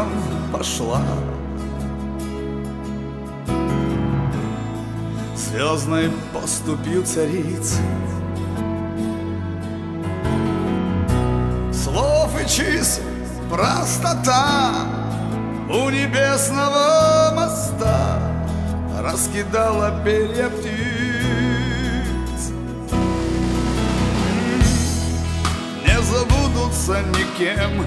сердцем пошла. Звездной поступью царицы, слов и чисел простота у небесного моста раскидала перья птиц. Не забудутся никем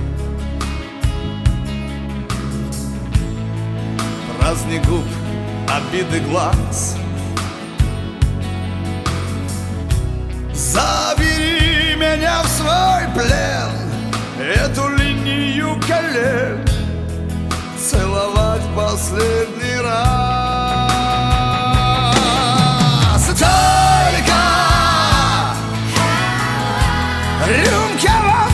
праздник губ, обиды глаз. Забери меня в свой плен, эту линию колен целовать последний раз. Только рюмка